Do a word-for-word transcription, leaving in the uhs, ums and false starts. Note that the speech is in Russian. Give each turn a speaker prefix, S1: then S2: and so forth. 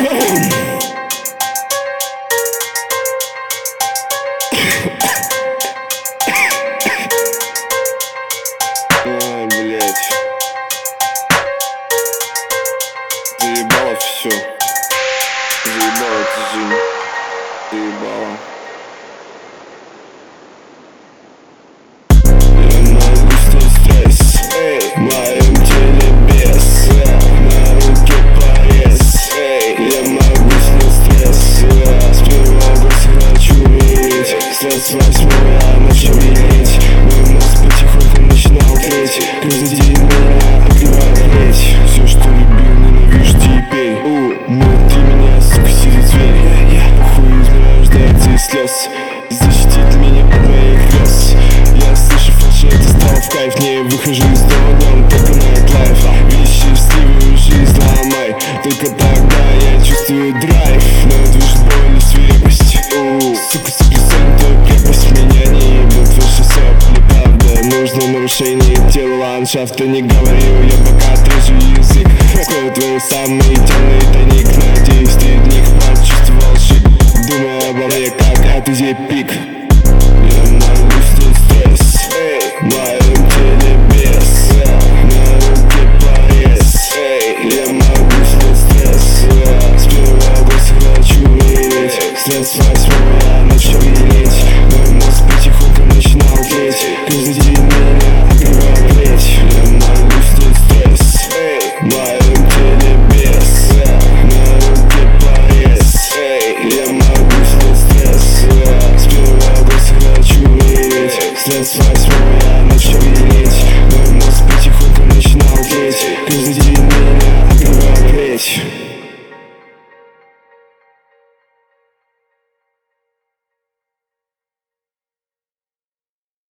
S1: Ой, блять. Заебало все. Заебало эта жизнь. Заебало. Я могу снять стресс, эй, в моем теле бес, на руке порез, эй, я могу снять стресс, с первого глаза хочу умереть, с восьмого начал реветь, мой мозг потихоньку начинал треть, каждый день меня отбивает плеть, все, что любил, ненавижу теперь, внутри меня, сука, сидит зверь, я нахуй из меня рождается из слез, защитит меня от моих грез. Я слышу фальши, это стало в кайф, не выхожу из дома днем, только найтлайф. Видишь счастливую жизнь, ломай, только тогда я чувствую драйв. Но движет боль и свирепость, сука, специально твою крепость. Меня не ебут ваши сопли, правда, нужно нарушение тела ландшафта. Не говорю я, пока отрежу язык, скрою твои самые темные тайник. Надеюсь, ты в них почувствовал шик, думая обо мне, как это пик. Я могу снять стресс, эй, в моем теле бес, на руке порез, эй, я могу снять стресс, с первого глаза хочу умереть, стресс.